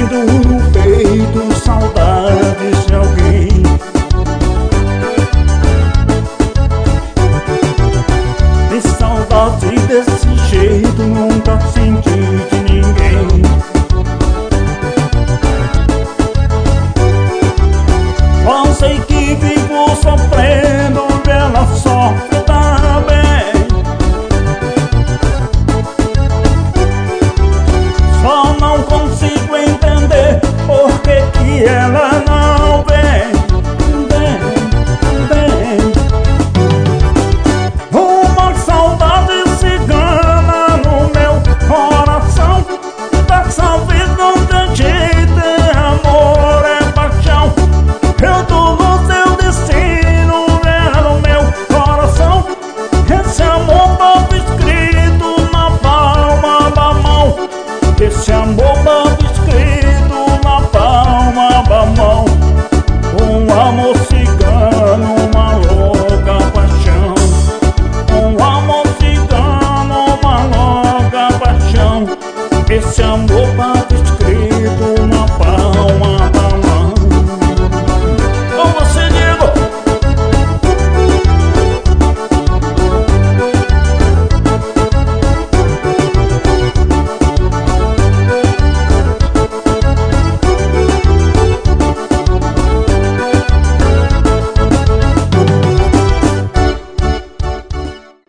Sinto no peito saudades de alguém. E saudade desse jeito nunca senti de ninguém. Só sei que vivo sofrendo, ela sofre também. Só não consigo entender por que ela não vem. Uma saudade cigana no meu coração. Dessa vez não tem jeito, é amor, é paixão. Eu tô no seu destino, é no meu coração. Esse amor tava escrito na palma da mão. Esse amor tava escrito na palma da mão. Um amor cigano, uma louca paixão. Um amor cigano, uma louca paixão. Esse amor